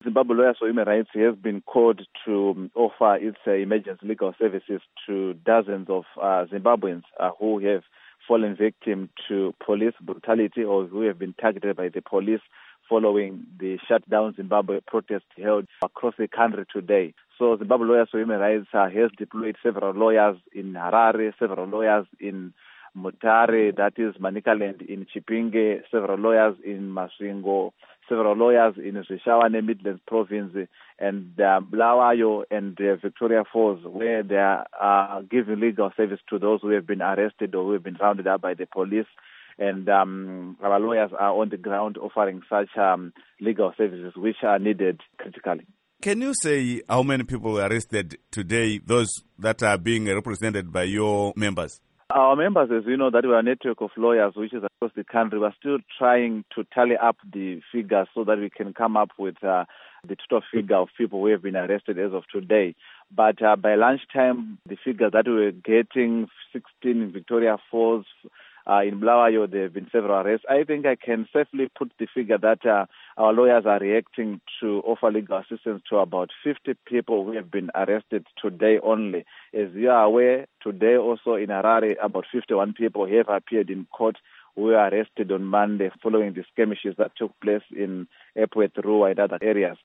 Zimbabwe Lawyers for Human Rights has been called to offer its emergency legal services to dozens of Zimbabweans who have fallen victim to police brutality or who have been targeted by the police following the shutdown Zimbabwe protest held across the country today. So Zimbabwe Lawyers for Human Rights has deployed several lawyers in Harare, several lawyers in Mutare, that is Manicaland, in Chipinge, several lawyers in Masvingo, several lawyers in Zvishawane, Midlands Province, and Bulawayo and Victoria Falls, where they are giving legal service to those who have been arrested or who have been rounded up by the police. And our lawyers are on the ground offering such legal services which are needed critically. Can you say how many people were arrested today, those that are being represented by your members? Our members, as you know, that we are a network of lawyers which is across the country. We're still trying to tally up the figures so that we can come up with the total figure of people who have been arrested as of today. But by lunchtime, the figure that we were getting, 16 in Victoria Falls, in Bulawayo, there have been several arrests. I think I can safely put the figure that our lawyers are reacting to offer legal assistance to about 50 people who have been arrested today only. As you are aware, today also in Harare, about 51 people have appeared in court who were arrested on Monday following the skirmishes that took place in Epworth, Ruwa, and other areas.